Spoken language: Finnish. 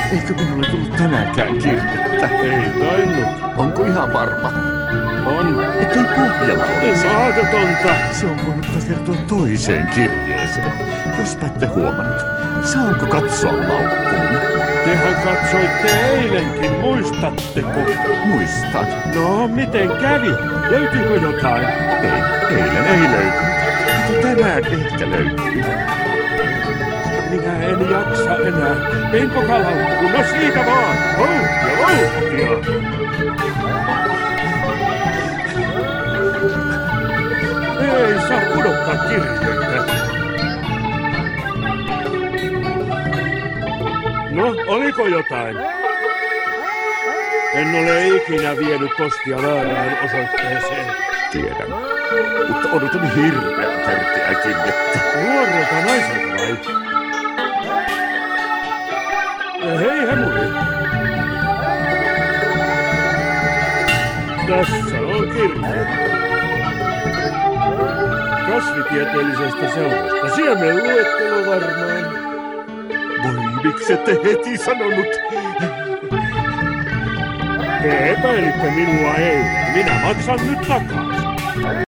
Eikö minulle tullut tänäänkään kirjettä? Ei tainnut. Onko ihan varma? On. Ettei pohjalla olisi. Mahdotonta. Se on voinut takertua toiseen kirjeeseen. Jospa ette huomannut. Saanko katsoa laukkuun? Tehän katsoitte eilenkin, muistatteko? Muistan. No, miten kävi? Löytyykö jotain? Eilen ei löytynyt. Mutta tänään ehkä löytyy. Minä en jaksa enää. Penkokaa laukkuun, no siitä vaan. Vauhtia. Ei saa pudottaa kirjeitä. No, oliko jotain? En ole ikinä vienyt postia väärään osoitteeseen. Tiedän. Mutta odotan hirveän tärkeää kirjettä. Nuorelta naiselta vai? Hei Hemuri. Tässä on kirje. Kasvitieteellisestä seurasta. Siemenluettelo varmaan. Voi, miksi ette heti sanonut? Te epäilitte minua ei. Minä maksan nyt takaisin.